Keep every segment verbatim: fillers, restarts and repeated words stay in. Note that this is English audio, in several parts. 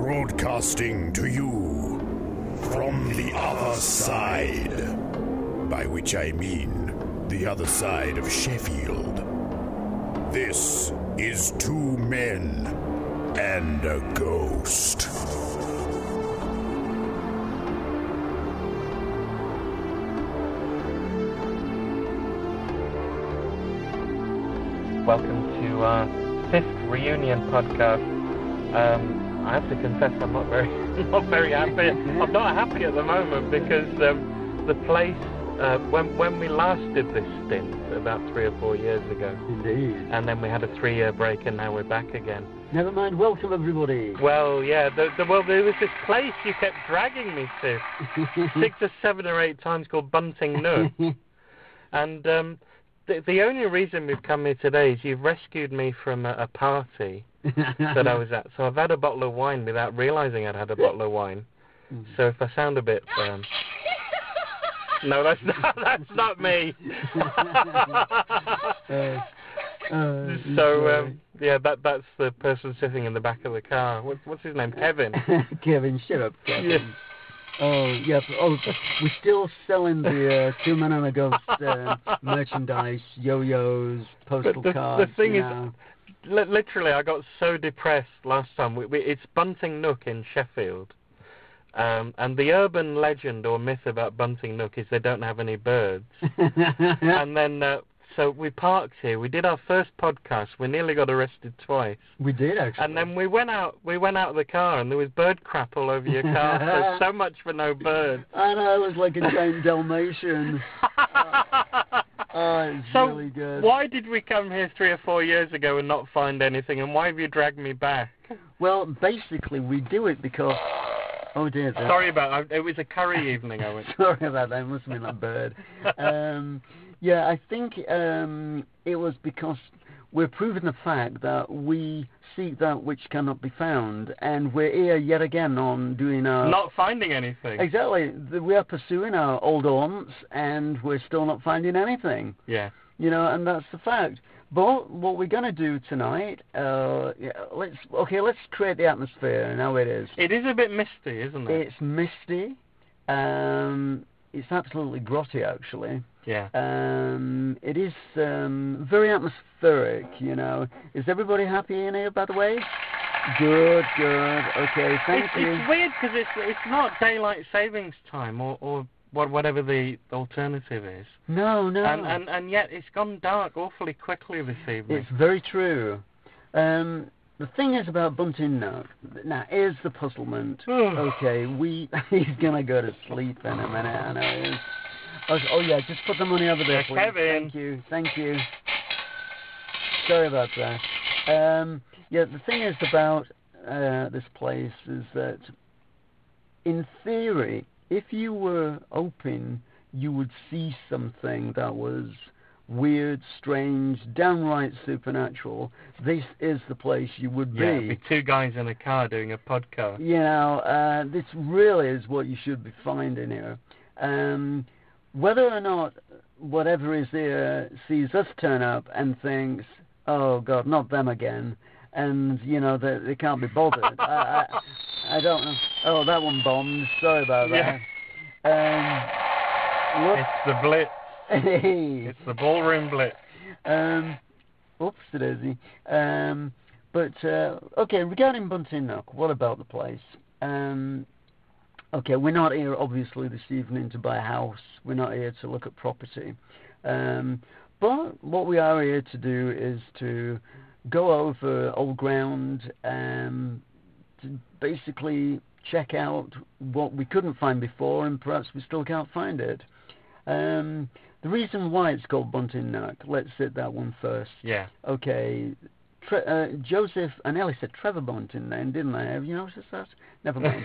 Broadcasting to you from the other side, by which I mean the other side of Sheffield. This is Two Men and a Ghost. Welcome to our fifth reunion podcast. Um, I have to confess, I'm not very, not very happy. I'm not happy at the moment because um, the place, uh, when when we last did this stint about three or four years ago, indeed, and then we had a three-year break, and now we're back again. Never mind. Welcome everybody. Well, yeah, the, the, well, there was this place you kept dragging me to six or seven or eight times called Bunting Nook, and um, the the only reason we've come here today is you've rescued me from a, a party that I was at. So I've had a bottle of wine without realising I'd had a bottle of wine. So if I sound a bit... Um... No, that's not, that's not me. uh, uh, so, um, yeah, that that's the person sitting in the back of the car. What, what's his name? Kevin. Kevin, shut up, Kevin. Yeah. Oh, yeah. Oh, we're still selling the uh, Two Men and a Ghost uh, merchandise, yo-yos, postal the, cards. The thing you is... know. Literally, I got so depressed last time. We, we, it's Bunting Nook in Sheffield. Um, and the urban legend or myth about Bunting Nook is they don't have any birds. And then, uh, so we parked here. We did our first podcast. We nearly got arrested twice. We did, actually. And then we went out We went out of the car, and there was bird crap all over your car. So, so much for no birds. I know, it was like a giant Dalmatian. uh, Oh, it's so really good. Why did we come here three or four years ago and not find anything? And why have you dragged me back? Well, basically, we do it because... Oh, dear. dear. Sorry about it. It was a curry evening, I went. Sorry about that. It must have been that bird. um, yeah, I think um, it was because we're proving the fact that we seek that which cannot be found. And we're here yet again on doing our... Not finding anything. Exactly. We are pursuing our old haunts, and we're still not finding anything. Yeah. You know, and that's the fact. But what we're going to do tonight, uh, yeah, let's okay, let's create the atmosphere. Now it is. It is a bit misty, isn't it? It's misty. Um, it's absolutely grotty, actually. Yeah. Um, it is um, very atmospheric. You know. Is everybody happy in here, by the way? Good, good. Okay, thank it's, you. It's weird because it's it's not daylight savings time or or whatever the alternative is. No, no. And, and and yet it's gone dark awfully quickly this evening. It's very true. Um, the thing is about Bunting Nook. Now, here's the puzzlement. Okay, we he's gonna go to sleep in a minute. I know he is. Oh, oh yeah, just put the money over there, yeah, please. Kevin. Thank you, thank you. Sorry about that. Um, yeah, the thing is about uh, this place is that, in theory, if you were open, you would see something that was weird, strange, downright supernatural. This is the place you would be. Yeah, it'd be two guys in a car doing a podcast. You know, uh, this really is what you should be finding here. Um, whether or not whatever is there sees us turn up and thinks, oh, God, not them again, and, you know, they, they can't be bothered. I, I, I don't know. Oh, that one bombed. Sorry about that. Yeah. Um, it's the Blitz. It's the ballroom Blitz. Um, oops, daisy. Um, but, uh, okay, regarding Bunting Nook, what about the place? Um, okay, we're not here, obviously, this evening to buy a house. We're not here to look at property. Um, but what we are here to do is to go over old ground, um, to basically check out what we couldn't find before, and perhaps we still can't find it. Um, the reason why it's called Bunting Nook, let's hit that one first. Yeah. Okay. Tre- uh, Joseph, I nearly said Trevor Bunting then, didn't I? Have you noticed that? Never mind.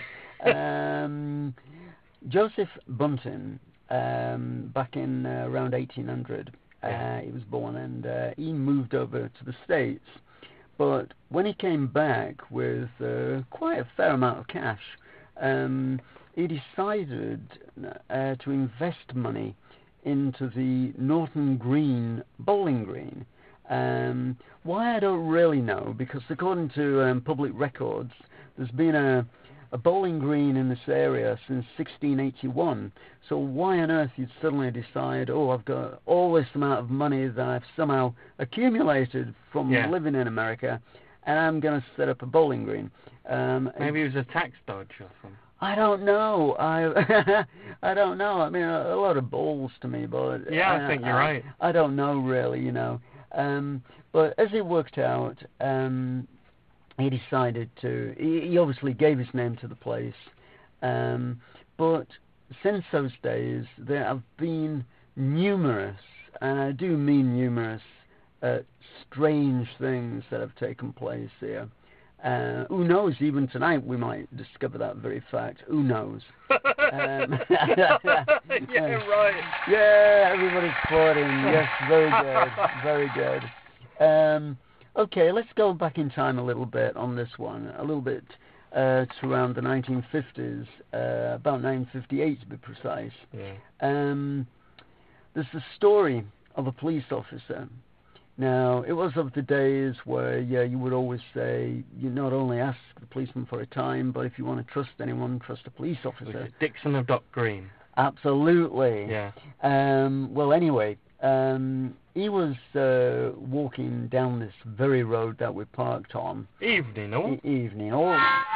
um, Joseph Bunting, um, back in uh, around eighteen hundred, yeah. uh, he was born, and uh, he moved over to the States. But when he came back with uh, quite a fair amount of cash, um, he decided uh, to invest money into the Norton Green bowling green. Um, why, I don't really know, because according to um, public records, there's been a a bowling green in this area since sixteen eighty-one. So why on earth you'd suddenly decide, oh, I've got all this amount of money that I've somehow accumulated from Yeah. living in America, and I'm going to set up a bowling green? Um, Maybe it was a tax dodge or something. I don't know. I I don't know. I mean, a, a lot of balls to me, but Yeah, uh, I think you're I, right. I don't know really, you know. Um, but as it worked out, um, he decided to. He, he obviously gave his name to the place, um, but since those days there have been numerous, and I do mean numerous, uh, strange things that have taken place here. Uh, who knows? Even tonight we might discover that very fact. Who knows? Um, yeah, right. Yeah, everybody's sporting. Yes, very good, very good. Um, okay, let's go back in time a little bit on this one. A little bit uh, to around the nineteen fifties, uh, about nineteen fifty-eight to be precise. Yeah. Um, there's the story of a police officer. Now, it was of the days where, yeah, you would always say, you not only ask the policeman for a time, but if you want to trust anyone, trust a police officer. Dixon of Dock Green. Absolutely. Yeah. Um, well, anyway, um, he was uh, walking down this very road that we parked on. Evening, all. E- evening, all.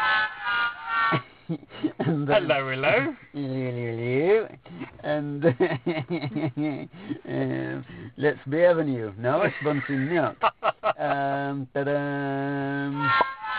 and, hello, hello. Hello, and um, let's be having you. No, it's Bunting Nook. Um, ta-da.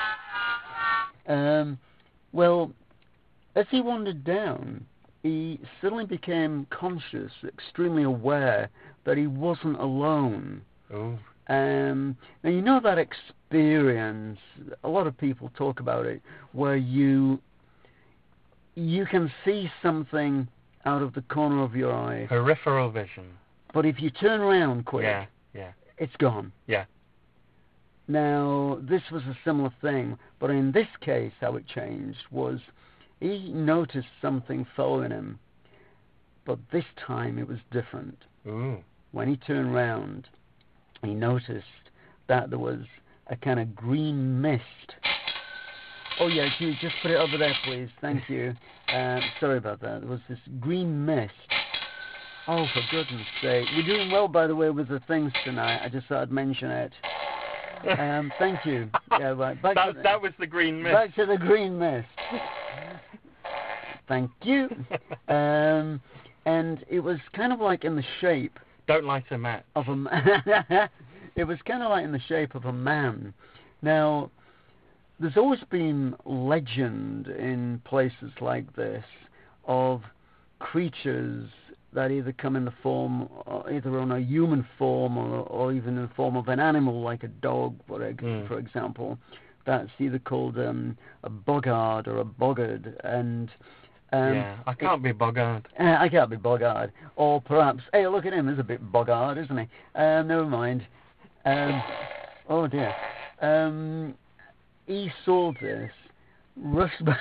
Um, well, as he wandered down, he suddenly became conscious, extremely aware that he wasn't alone. Oh. Um, now, you know that experience, a lot of people talk about it, where you you can see something out of the corner of your eye. Peripheral vision. But if you turn around quick, yeah, yeah. it's gone. Yeah. Now, this was a similar thing, but in this case, how it changed was he noticed something following him, but this time it was different. Ooh. When he turned round, he noticed that there was a kind of green mist. Oh, yeah, can you just put it over there, please? Thank you. Uh, sorry about that. There was this green mist. Oh, for goodness sake. We're doing well, by the way, with the things tonight. I just thought I'd mention it. Um, thank you. Yeah, right. Back that, to the, that was the green mist. Back to the green mist. Thank you. Um, and it was kind of like in the shape... Don't light a match. Of a man. It was kind of like in the shape of a man. Now... There's always been legend in places like this of creatures that either come in the form, either on a human form or, or even in the form of an animal like a dog, for, mm. for example, that's either called um, a boggard or a boggard. And um, yeah, I can't it, be boggard. Uh, I can't be boggard. Or perhaps, hey, look at him, he's a bit boggard, isn't he? Uh, never mind. Um, oh dear. Um... He saw this, rushed back,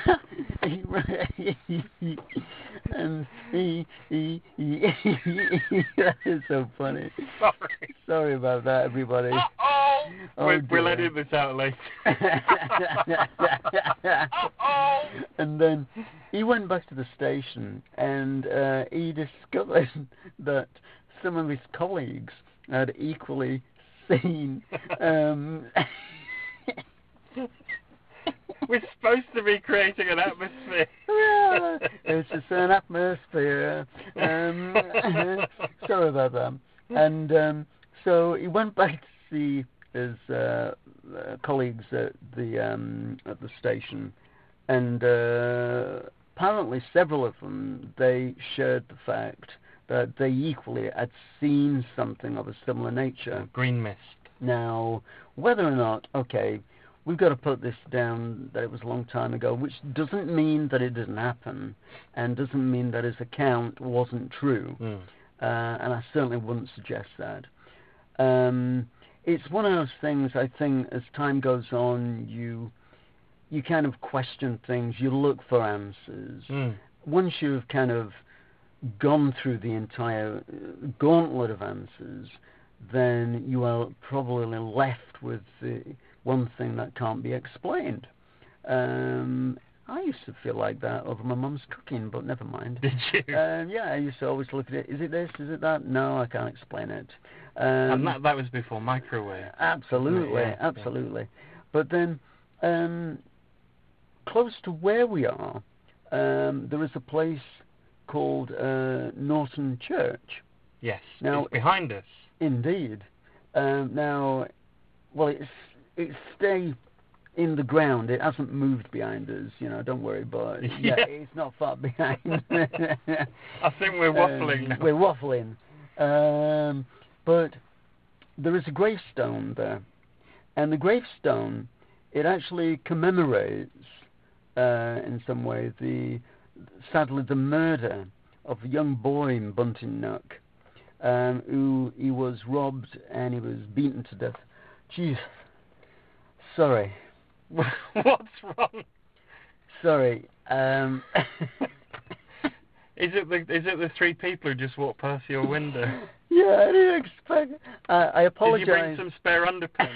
and he, he, he, he, that is so funny. Sorry. Sorry about that, everybody. Uh-oh. Oh, we'll, we'll edit this out later. Uh-oh. And then he went back to the station, and uh, he discovered that some of his colleagues had equally seen... Um, We're supposed to be creating an atmosphere. Yeah, it's just an atmosphere. Um, sorry about that. And um, so he went back to see his uh, uh, colleagues at the um, at the station, and uh, apparently several of them, they shared the fact that they equally had seen something of a similar nature. Green mist. Now, whether or not, okay, we've got to put this down that it was a long time ago, which doesn't mean that it didn't happen, and doesn't mean that his account wasn't true. Mm. Uh, and I certainly wouldn't suggest that. Um, it's one of those things, I think, as time goes on, you you kind of question things, you look for answers. Mm. Once you've kind of gone through the entire gauntlet of answers, then you are probably left with the one thing that can't be explained. Um, I used to feel like that over my mum's cooking, but never mind. Did you? Um, yeah, I used to always look at it. Is it this? Is it that? No, I can't explain it. Um, and that that was before microwave. Absolutely, Yeah, absolutely. Yeah. But then, um, close to where we are, um, there is a place called uh, Norton Church. Yes, now, it's behind us. Indeed. Um, now, well, it's it's stay in the ground. It hasn't moved behind us. You know, don't worry. But yeah, yeah. it's not far behind. I think we're waffling um, now. We're waffling. Um, but there is a gravestone there, and the gravestone, it actually commemorates, uh, in some way, the sadly the murder of a young boy in Buntingnuck, um, who he was robbed and he was beaten to death. Jeez, sorry. What's wrong? Sorry. Um, is it the is it the three people who just walked past your window? Yeah, I didn't expect. Uh, I apologize. Did you bring some spare underpants?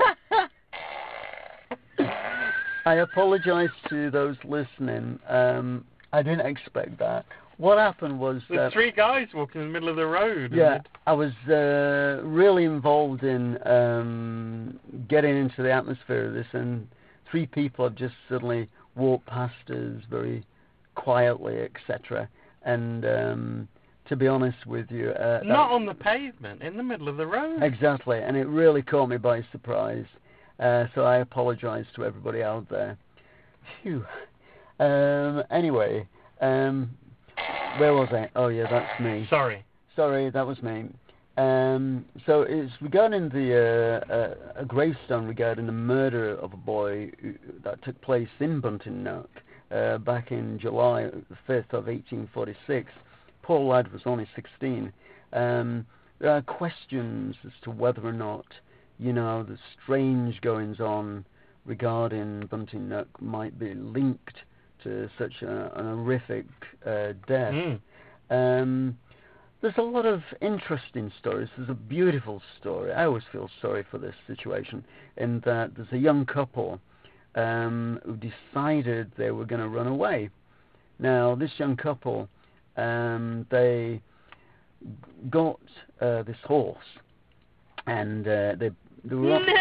I apologize to those listening. Um, I didn't expect that. What happened was There's uh, three guys walking in the middle of the road. Yeah, I was uh, really involved in um, getting into the atmosphere of this, and three people have just suddenly walked past us very quietly, et cetera. And um, to be honest with you, uh, not on the pavement, in the middle of the road. Exactly, and it really caught me by surprise. Uh, so I apologise to everybody out there. Phew. Um, anyway, um, where was I? Oh yeah, that's me. Sorry. Sorry, that was me. Um, so it's regarding the uh, uh, a gravestone regarding the murder of a boy who, that took place in Buntingnuck uh, back in July fifth of eighteen forty-six. Poor lad was only sixteen. Um, there are questions as to whether or not, you know, the strange goings on regarding Buntingnuck might be linked to such a, an horrific uh, death. Mm. Um, there's a lot of interesting stories. There's a beautiful story. I always feel sorry for this situation, in that there's a young couple um, who decided they were going to run away. Now, this young couple, um, they got uh, this horse, and uh, they, they were on...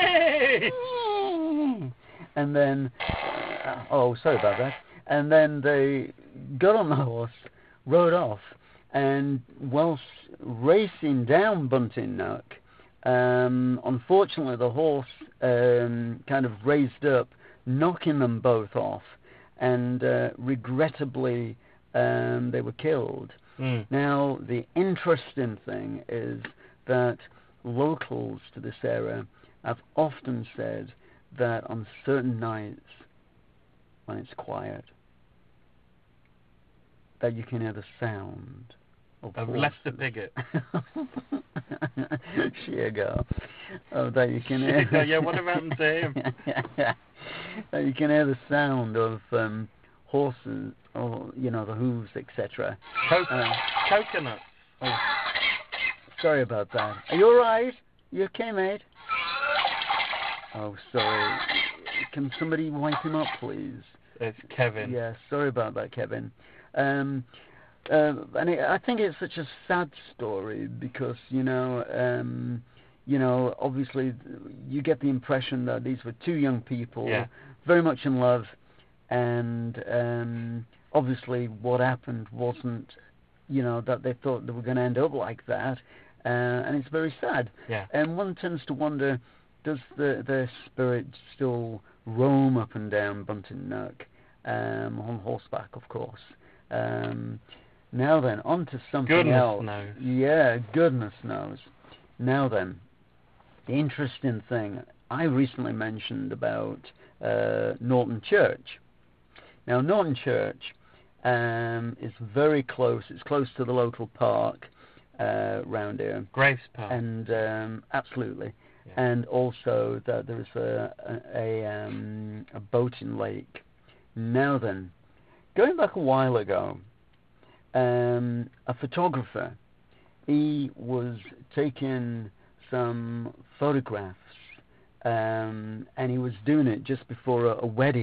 and then, uh, oh, sorry about that. And then they got on the horse, rode off, and whilst racing down Buntingnuck, um, unfortunately the horse um, kind of raised up, knocking them both off, and uh, regrettably um, they were killed. Mm. Now, the interesting thing is that locals to this area have often said that on certain nights, when it's quiet, that you can hear the sound of, of horses. Lester Piggott. Sheer go. Oh, that you can hear. Yeah, what happened to him? That you can hear the sound of um, horses, or you know, the hooves, et cetera. Co- uh, coconuts. Oh, sorry about that. Are you all right? You okay, mate? Oh, sorry. Can somebody wipe him up, please? It's Kevin. Yeah, sorry about that, Kevin. Um, uh, and it, I think it's such a sad story because, you know, um, you know, obviously you get the impression that these were two young people, yeah. very much in love, and um, obviously what happened wasn't, you know, that they thought they were going to end up like that, uh, and it's very sad. Yeah. And one tends to wonder, does the their spirit still roam up and down Buntingnuck, um, on horseback, of course? Um, now then, on to something goodness else. Knows. Yeah, goodness knows. Now then, the interesting thing, I recently mentioned about uh, Norton Church. Now, Norton Church um, is very close. It's close to the local park uh, round here. Graves Park. And um, absolutely. Yeah. And also that there is a a, a, um, a boating lake. Now then, going back a while ago, um, a photographer, he was taking some photographs, um, and he was doing it just before a, a wedding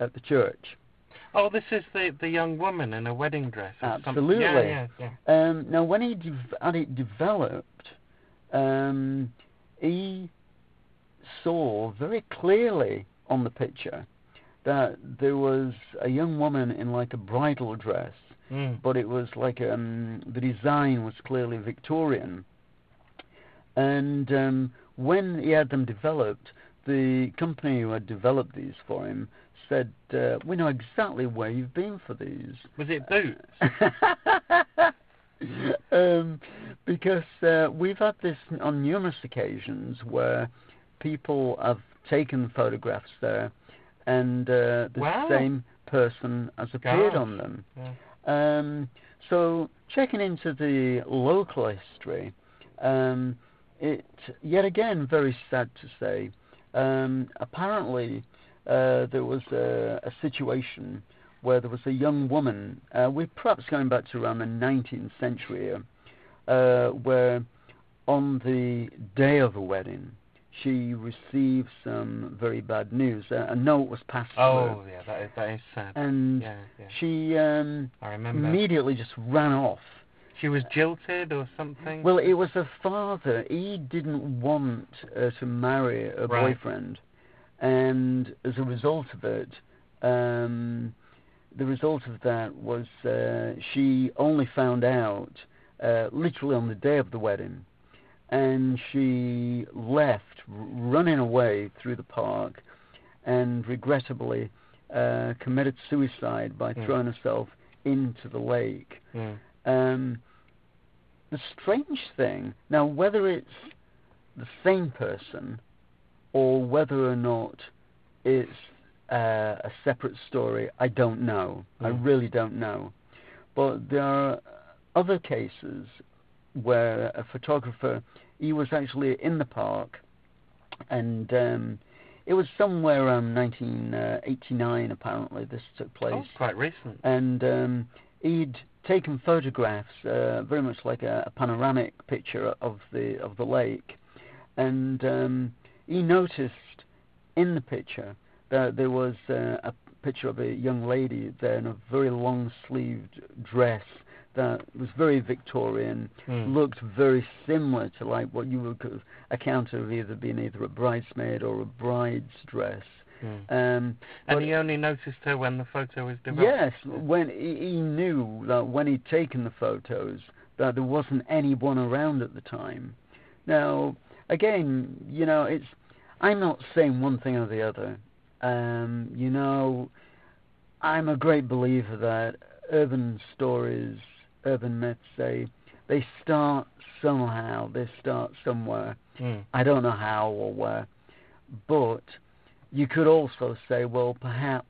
at the church. Oh, this is the, the young woman in a wedding dress. Or Absolutely. Something. Yeah, yeah, yeah. Um, now, when he dev- had it developed, um, he saw very clearly on the picture that there was a young woman in like a bridal dress, mm. but it was like um, the design was clearly Victorian. And um, when he had them developed, the company who had developed these for him said, uh, we know exactly where you've been for these. Was it Boots? um, because uh, we've had this on numerous occasions where people have taken photographs there and uh, the wow. same person has appeared Gosh. on them. Yeah. Um, so checking into the local history, um, it yet again very sad to say, um, apparently uh, there was a, a situation where there was a young woman, uh, we're perhaps going back to around the nineteenth century here, uh, where on the day of the wedding she received some very bad news. Uh, a note was passed to her. Oh, yeah, that is, that is sad. And yeah, yeah. she um, I remember. immediately just ran off. She was jilted or something? Well, it was her father. He didn't want her to marry her right. boyfriend. And as a result of it, um, the result of that was uh, she only found out uh, literally on the day of the wedding. And she left, r- running away through the park, and regrettably uh, committed suicide by mm. throwing herself into the lake. Mm. Um, the strange thing, now whether it's the same person or whether or not it's uh, a separate story, I don't know. Mm. I really don't know. But there are other cases where a photographer, he was actually in the park, and um, it was somewhere around nineteen eighty-nine apparently this took place. Oh, quite recent. And um, he'd taken photographs, uh, very much like a, a panoramic picture of the of the lake, and um, he noticed in the picture that there was uh, a picture of a young lady there in a very long-sleeved dress that was very Victorian, mm. looked very similar to like what you would account of either being either a bridesmaid or a bride's dress. Mm. Um, and he only noticed her when the photo was developed? Yes, when he, he knew that when he'd taken the photos that there wasn't anyone around at the time. Now, again, you know, it's I'm not saying one thing or the other. Um, you know, I'm a great believer that urban stories, urban myths, they they start somehow, they start somewhere. Mm. I don't know how or where, but you could also say, well, perhaps,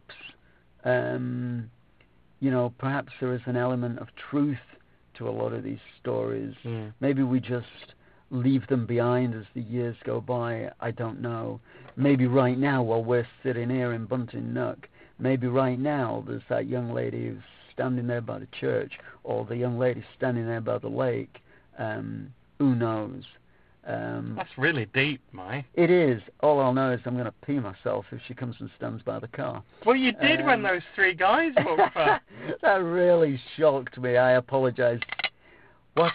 um, you know, perhaps there is an element of truth to a lot of these stories. Mm. Maybe we just leave them behind as the years go by. I don't know. Maybe right now, while we're sitting here in Bunting Nook, maybe right now there's that young lady who's standing there by the church, or the young lady standing there by the lake. Um, who knows? Um, That's really deep, Mike. It is. All I'll know is I'm going to pee myself if she comes and stands by the car. Well, you did um, when those three guys walked past. That really shocked me. I apologise. What?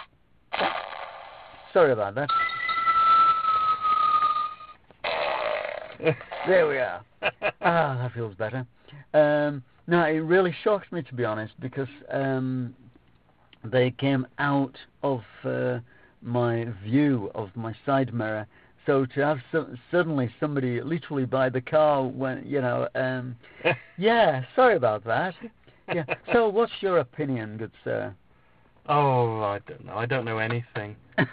Sorry about that. There we are. Ah, that feels better. Um, no, it really shocked me, to be honest, because um, they came out of uh, my view of my side mirror. So to have so, suddenly somebody literally by the car, when you know, um, yeah. Sorry about that. Yeah. So, what's your opinion, good sir? Oh, I don't know. I don't know anything.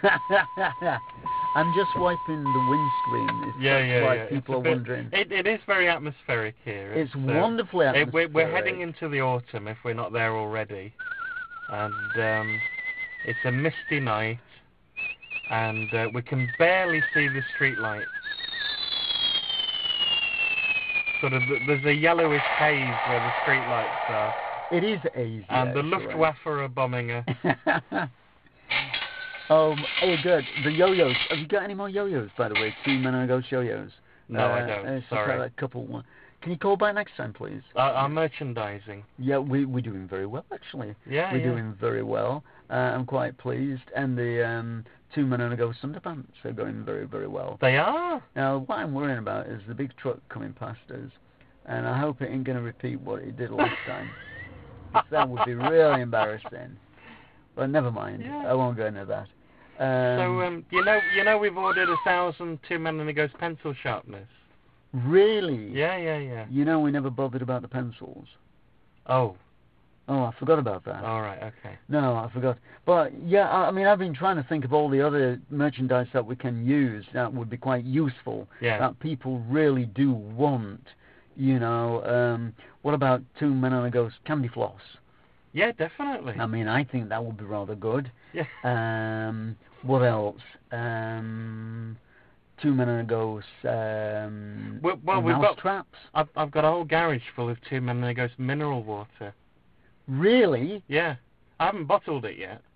I'm just wiping the windscreen. If yeah, that's yeah, why yeah. people it's are bit, wondering. It, it is very atmospheric here. It's, it's wonderfully uh, atmospheric. It, we're, we're heading into the autumn if we're not there already. And um, it's a misty night. And uh, we can barely see the street lights. Sort of, there's a yellowish haze where the street lights are. It is hazy. And the actually. Luftwaffe are bombing us. um, oh, good. The yo-yos. Have you got any more yo-yos, by the way? Two Menagos yo-yos. No, uh, I don't. Uh, Sorry. A couple. Can you call back next time, please? Uh, our merchandising. Yeah, we, we're doing very well, actually. Yeah, We're yeah. doing very well. Uh, I'm quite pleased. And the um, Two Men and a Ghost Underpants are going very, very well. They are? Now, what I'm worrying about is the big truck coming past us. And I hope it ain't going to repeat what it did last time. 'Cause that would be really embarrassing. But never mind. Yeah. I won't go into that. Um, So, um, you know, you know, we've ordered a thousand Two Men and a Ghost pencil sharpeners. Really? Yeah, yeah, yeah. You know, we never bothered about the pencils. Oh, Oh, I forgot about that. all right, okay. No, I forgot. But yeah, I I mean, I've been trying to think of all the other merchandise that we can use that would be quite useful. Yeah. That people really do want. You know, um, what about Two Men and a Ghost candy floss? Yeah, definitely. I mean, I think that would be rather good. Yeah. Um, what else? Um, Two Men and a Ghost. Um, Well, well, we've got- traps. I've I've got a whole garage full of Two Men and a Ghost mineral water. Really? Yeah. I haven't bottled it yet.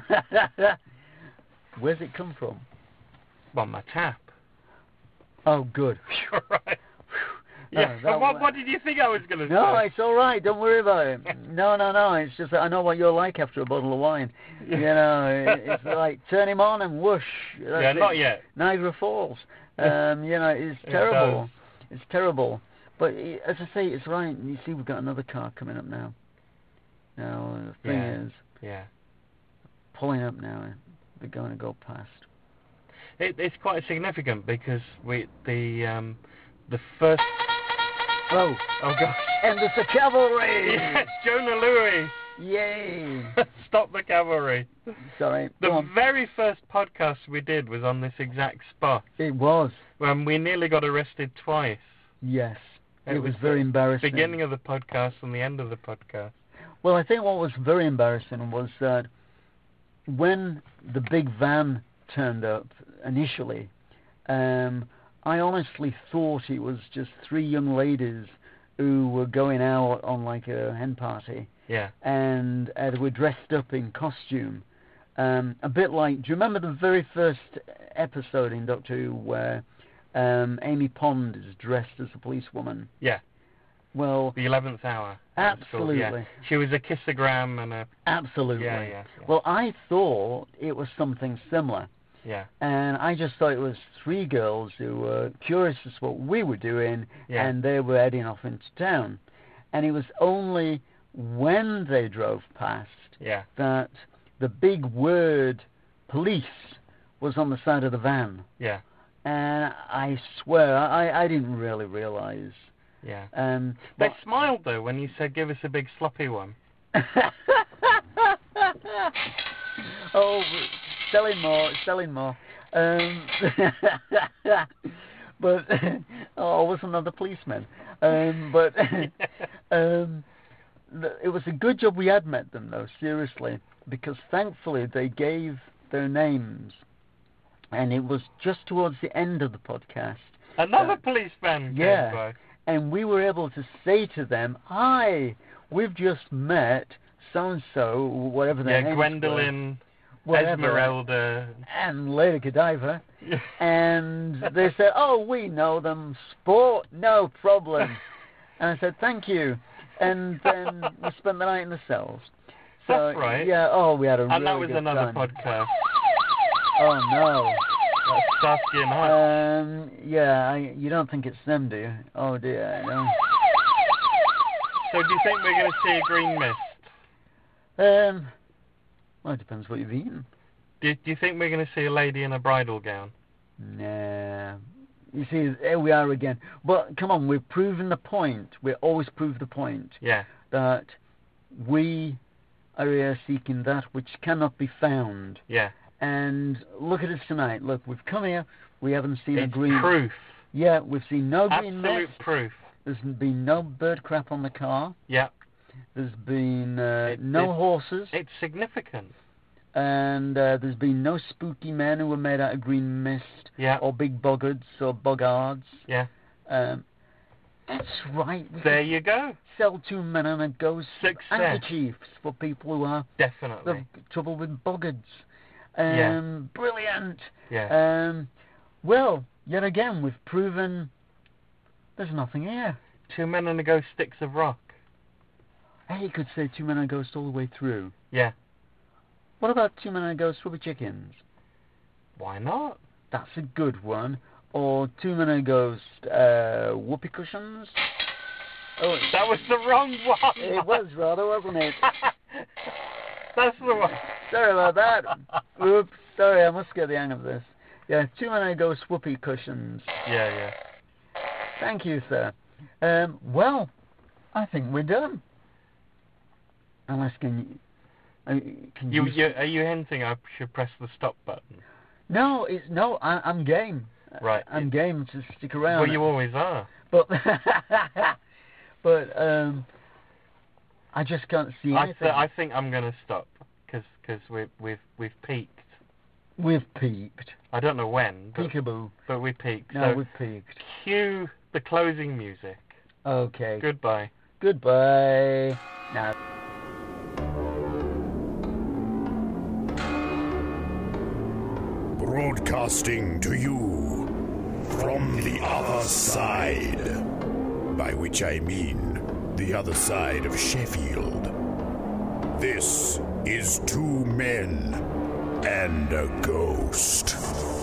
Where's it come from? Well, my tap. Oh, good. Right. Oh, Yeah. that what wa- what did you think I was going to No, say? it's all right. Don't worry about it. No, no, no. It's just that I know what you're like after a bottle of wine. You know, it, it's like turn him on and whoosh. That's Yeah, it. not yet. Niagara Falls. Um, you know, it's It terrible. does. It's terrible. But i- as I say, it's right. You see, we've got another car coming up now. Now the thing Yeah. is, Yeah. pulling up now. They're going to go past. It, it's quite significant because we the um the first. Oh, Oh gosh. and there's the cavalry. Yes, Jonah Louis. Yay! Stop the cavalry. Sorry. The Go on. very first podcast we did was on this exact spot It was. when we nearly got arrested twice. Yes. It, It was, was very the embarrassing. Beginning of the podcast and the end of the podcast. Well, I think what was very embarrassing was that when the big van turned up initially, um, I honestly thought it was just three young ladies who were going out on like a hen party, Yeah. and uh, they were dressed up in costume. Um, a bit like, do you remember the very first episode in Doctor Who where um, Amy Pond is dressed as a policewoman? Yeah. Well, The eleventh hour. it was called, yeah. absolutely. She was a kissogram and a Absolutely. yeah, yeah, yeah. Well, I thought it was something similar. yeah. And I just thought it was three girls who were curious as to what we were doing, Yeah. and they were heading off into town. And it was only when they drove past Yeah. that the big word police was on the side of the van. Yeah. And I swear, I, I didn't really realize. Yeah. Um, They but- smiled though when you said give us a big sloppy one. Oh, selling more, selling more. Um, but oh, I was another policeman. Um, but um, th- it was a good job we had met them, though. Seriously, because thankfully they gave their names, and it was just towards the end of the podcast. Another Uh, policeman yeah. came by. And we were able to say to them, "Hi, we've just met so and so, whatever their Yeah, names Gwendolyn, were, whatever, Esmeralda. and Lady Godiva." And they said, "Oh, we know them. Sport, no problem." And I said, "Thank you." And then we spent the night in the cells. So, That's right. Yeah. Oh, we had a And really that was good another time. podcast. Oh no. That's Starsky and Hutch. Um. Yeah. I, you don't think it's them, do you? Oh dear. No. So do you think we're going to see a green mist? Um. Well, it depends what you've eaten. Do, do you think we're going to see a lady in a bridal gown? Nah. You see, here we are again. But come on, we've proven the point. We always prove the point Yeah. that we are here seeking that which cannot be found. Yeah. And look at us tonight. Look, we've come here. We haven't seen It's a green. proof. Yeah, we've seen no green Absolute mist. proof. There's been no bird crap on the car. Yeah. There's been uh, It- no it- horses. It's significant. And uh, there's been no spooky men who were made out of green mist. Yeah. Or big boggards or boggards. Yeah. Um, that's right. We There could you go. sell two men and a ghost Success. handkerchiefs for people who are Definitely. have trouble with boggards. Um, Yeah. Brilliant. Yeah. Um, well, yet again, we've proven there's nothing here. Two men and a ghost sticks of rock. Hey, you could say two men and a ghost all the way through. Yeah. What about two men and a ghost rubber chickens? Why not? That's a good one. Or two men and a ghost uh, whoopee cushions? Oh, That was the wrong one. it was rather, wasn't it? That's the one. Sorry about that. Oops. Sorry, I must get the hang of this. Yeah, two men and a ghost whoopee cushions. Yeah, yeah. Thank you, sir. Um, well, I think we're done. Unless can you, uh, can You, you, you are you hinting I should press the stop button? No, it's no. I, I'm game. Right. I'm game to stick around. Well, you always are. But but um, I just can't see I, anything. th- I think I'm going to stop because because we've we've we've peaked. We've peaked. I don't know when, but, Peekaboo. but we peaked. No, so we've peaked. cue the closing music. Okay. Goodbye. Goodbye. Now. Broadcasting to you from the other side, by which I mean the other side of Sheffield. This is Two Men and a Ghost.